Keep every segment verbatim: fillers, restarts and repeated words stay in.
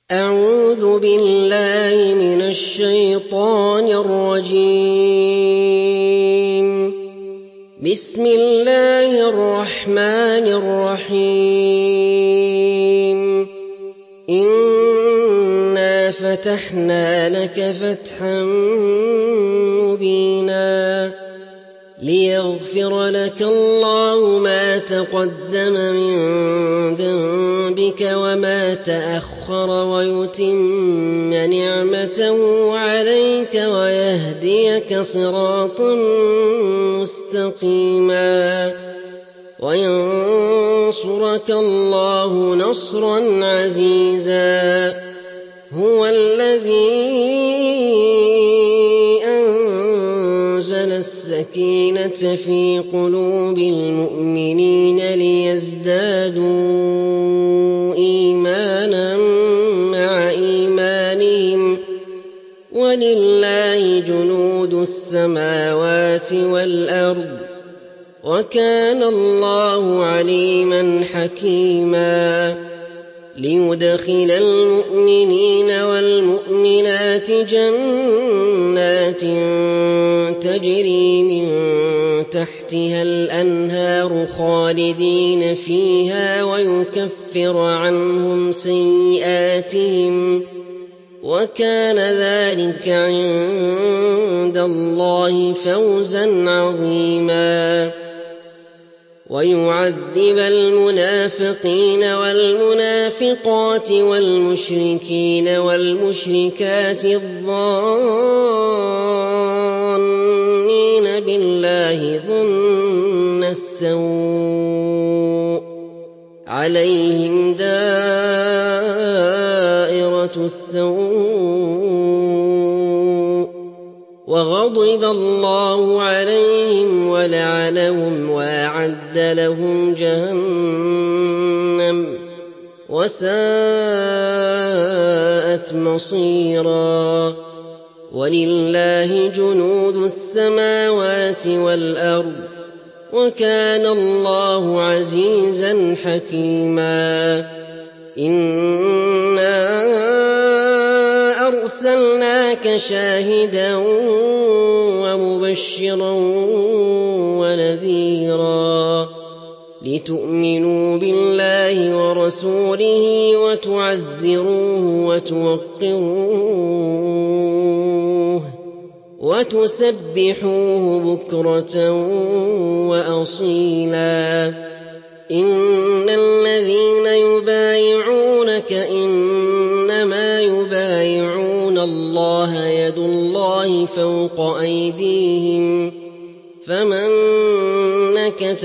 أعوذ بالله من الشيطان الرجيم. بسم الله الرحمن الرحيم. إنا فتحنا لك فتحا مبينا ليغفر لك الله ما تقدم من ذنبك وما تأخر ويتم نعمته عليك ويهديك صراطا مستقيما وينصرك الله نصرا عزيزا. هو الذي أنزل السكينة في قلوب المؤمنين ليزدادوا إيمانا مع إيمانهم ولله جنود السماوات والأرض وكان الله عليما حكيما. ليدخل المؤمنين والمؤمنات جنات تجري من تحتها الأنهار خالدين فيها ويكفر عنهم سيئاتهم وكان ذلك عند الله فوزا عظيما. ويعذب المنافقين والمنافقات والمشركين والمشركات الظانين بالله ظن السوء عليهم دائرة السوء وغضب الله عليهم ولعنهم وأعد لهم جهنم وساءت مصيرا. ولله جنود السماوات والأرض وكان الله عزيزا حكيما. إنا أرسلناك شاهدا ومبشرا ونذيرا لتؤمنوا بالله ورسوله وتعزروه وتوقروه وتسبحوه بكرة وأصيلا. إن الذين يبايعونك إنما يبايعون الله يد الله فوق أيديهم فمن نكث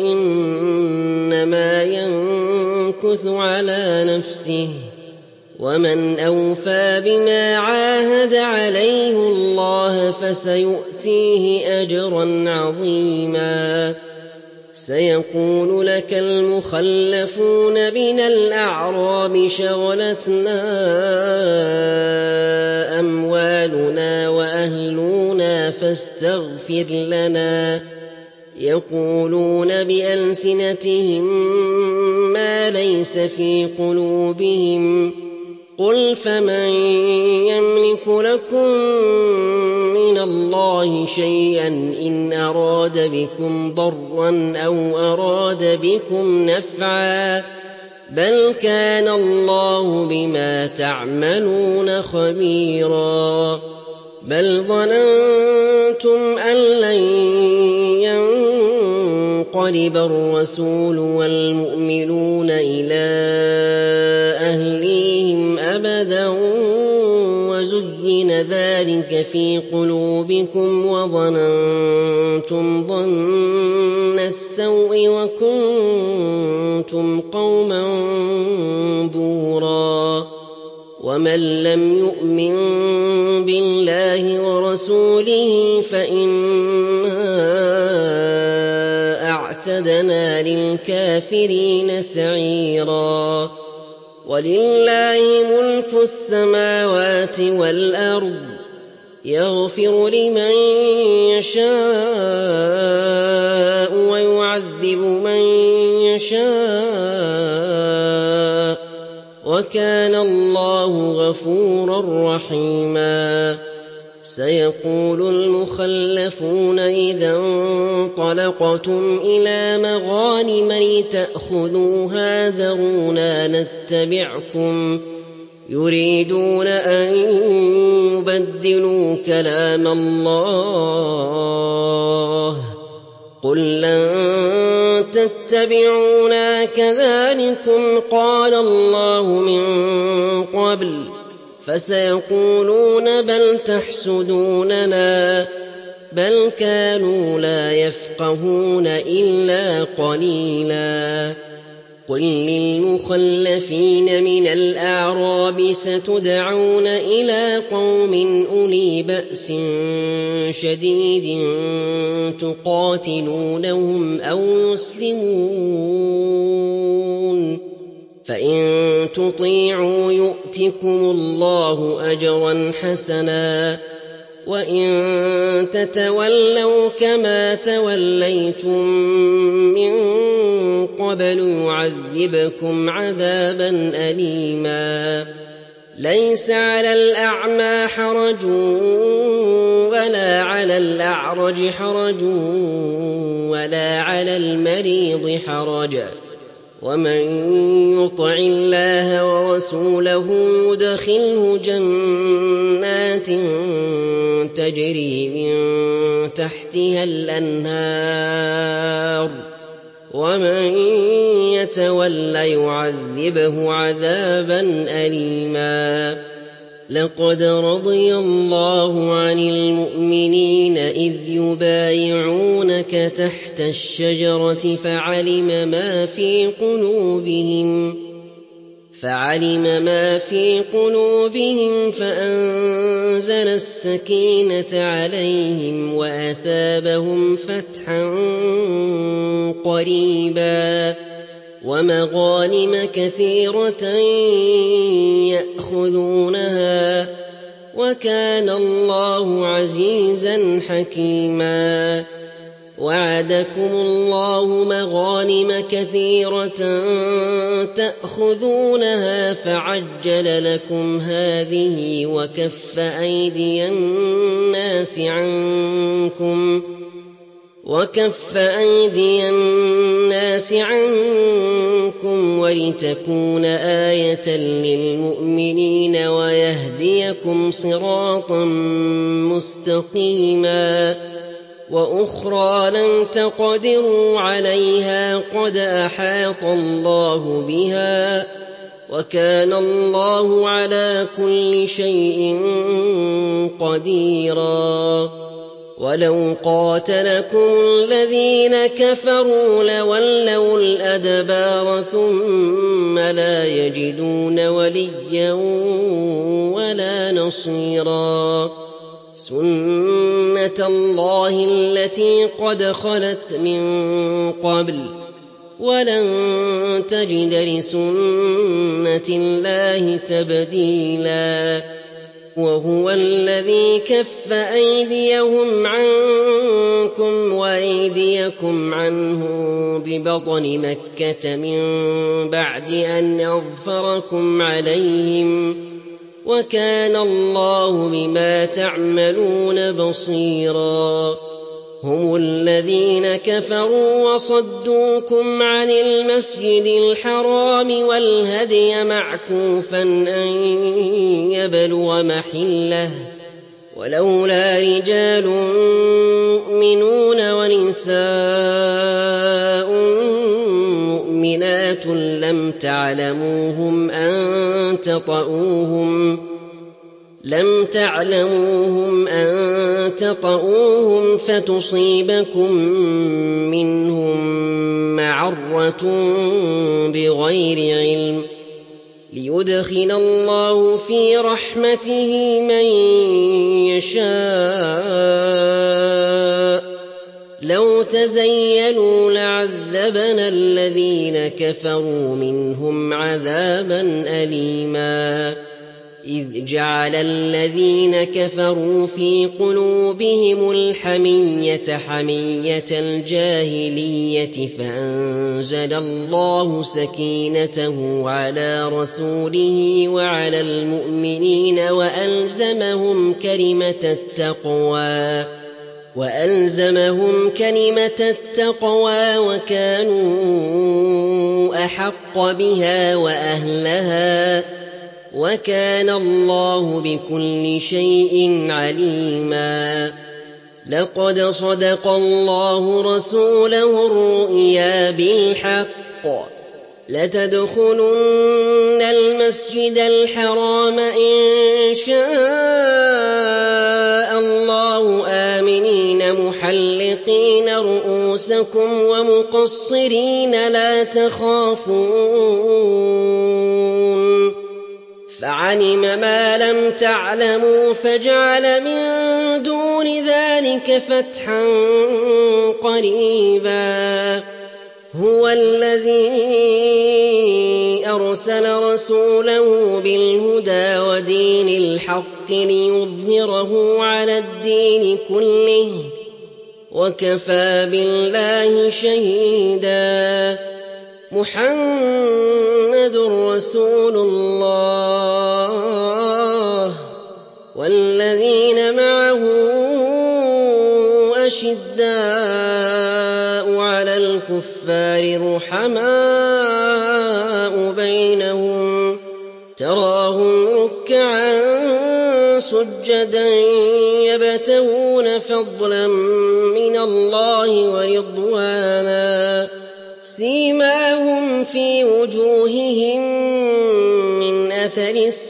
فإنما ينكث على نفسه ومن أوفى بما عاهد عليه الله فسيؤتيه أجرا عظيما. سيقول لك المخلفون من الأعراب شغلتنا أموالنا وأهلنا فاستغفر لنا يقولون بألسنتهم ما ليس في قلوبهم قل فمن يملك لكم من الله شيئا إن أراد بكم ضرا أو أراد بكم نفعا بل كان الله بما تعملون خبيرا. بل ظننتم أن لن ينقلب الرسول والمؤمنون إلى أهليهم أبدا وزين ذلك في قلوبكم وظننتم ظن السوء وكنتم قوما بورا. ومن لم يؤمن بالله ورسوله فإنا أعتدنا للكافرين سعيرا. ولله ملك السماوات والأرض يغفر لمن يشاء ويعذب من يشاء وَكَانَ اللَّهُ غَفُورًا رَّحِيمًا سيقول المخلفون إذا انطلقتم إلى مغانم لتأخذوها ذرونا نتبعكم يريدون أن يبدلوا كلام الله قل لن تتبعونا كذلكم قال الله من قبل فسيقولون بل تحسدوننا بل كانوا لا يفقهون إلا قليلا قل للمخلفين من الأعراب ستدعون إلى قوم أولي بأس شديد تقاتلونهم أو يسلمون فإن تطيعوا يؤتكم الله أجرا حسنا وإن تتولوا كما توليتم من قبل يعذبكم عذابا أليما ليس على الأعمى حرج ولا على الأعرج حرج ولا على المريض حرج ومن يطع الله ورسوله يدخله جنات تجري من تحتها الأنهار ومن يتول يعذبه عذابا أليما لقد رضي الله عن المؤمنين إذ يبايعونك تحت الشجرة فعلم ما في قلوبهم فعلم ما في قلوبهم فأنزل السكينة عليهم وأثابهم فتحا قريبا ومغانم كثيرة يأخذونها وكان الله عزيزا حكيما وعدكم الله مغانم كثيرة تأخذونها فعجل لكم هذه وكف أيدي الناس عنكم وكف أيدي الناس عنكم ولتكون آية للمؤمنين ويهديكم صراطا مستقيما وأخرى لن تقدروا عليها قد أحاط الله بها وكان الله على كل شيء قديرا ولو قاتلكم الذين كفروا لولوا الأدبار ثم لا يجدون وليا ولا نصيرا سنة الله التي قد خلت من قبل ولن تجد لسنة الله تبديلا وهو الذي كف أيديهم عنكم وأيديكم عنهم ببطن مكة من بعد أن أظفركم عليهم وكان الله بما تعملون بصيرا هم الذين كفروا وصدوكم عن المسجد الحرام والهدي معكوفا أن يبلغ محله ولولا رجال مؤمنون ونساء مؤمنات لم تعلموهم أن تطؤوهم لم تعلموهم أن تطؤوهم فتصيبكم منهم معرة بغير علم ليدخل الله في رحمته من يشاء لو تزيلوا لعذبنا الذين كفروا منهم عذابا أليما إذ جعل الذين كفروا في قلوبهم الحمية حمية الجاهلية فأنزل الله سكينته على رسوله وعلى المؤمنين وألزمهم كلمة التقوى وألزمهم كلمة التقوى وكانوا أحق بها وأهلها وكان الله بكل شيء عليما. لقد صدق الله رسوله الرؤيا بالحق لتدخلن المسجد الحرام إن شاء الله آمنين محلقين رؤوسكم ومقصرين لا تخافون فعلم ما لم تعلموا فجعل من دون ذلك فتحا قريبا. هو الذي أرسل رسوله بالهدى ودين الحق ليظهره على الدين كله وكفى بالله شهيدا. محمد رسول الله والذين معه أشداء على الكفار رحماء بينهم تراهم ركعا سجدا يبتغون فضلا من الله ورضوانا سيماهم في وجوههم من أثر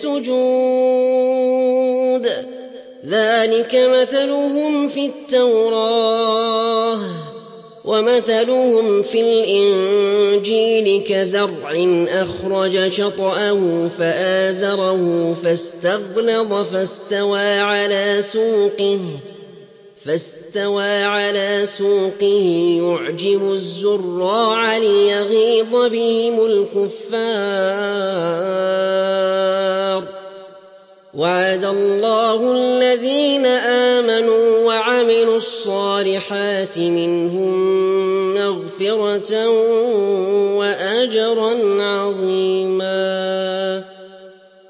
السجود ذلك مثلهم في التوراة ومثلهم في الإنجيل كزرع أخرج شطأه فآزره فاستغلظ فاستوى على سوقه فاستوى على سوقه يعجب الزراع ليغيظ بهم الكفار. وعد الله الذين آمنوا وعملوا الصالحات منهم مغفرة وأجرا عظيما.